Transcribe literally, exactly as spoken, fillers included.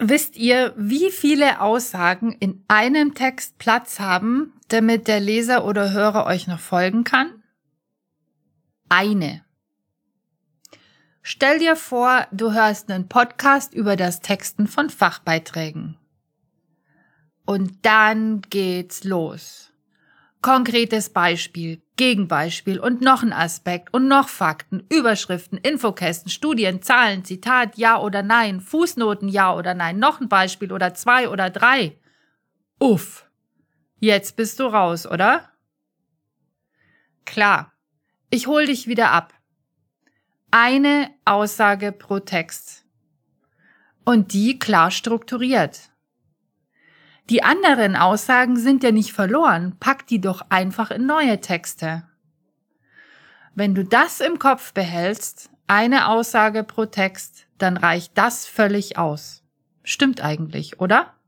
Wisst ihr, wie viele Aussagen in einem Text Platz haben, damit der Leser oder Hörer euch noch folgen kann? Eine. Stell dir vor, du hörst einen Podcast über das Texten von Fachbeiträgen. Und dann geht's los. Konkretes Beispiel, Gegenbeispiel und noch ein Aspekt und noch Fakten, Überschriften, Infokästen, Studien, Zahlen, Zitat, ja oder nein, Fußnoten, ja oder nein, noch ein Beispiel oder zwei oder drei. Uff, jetzt bist du raus, oder? Klar, ich hol dich wieder ab. Eine Aussage pro Text. Und die klar strukturiert. Die anderen Aussagen sind ja nicht verloren, pack die doch einfach in neue Texte. Wenn du das im Kopf behältst, eine Aussage pro Text, dann reicht das völlig aus. Stimmt eigentlich, oder?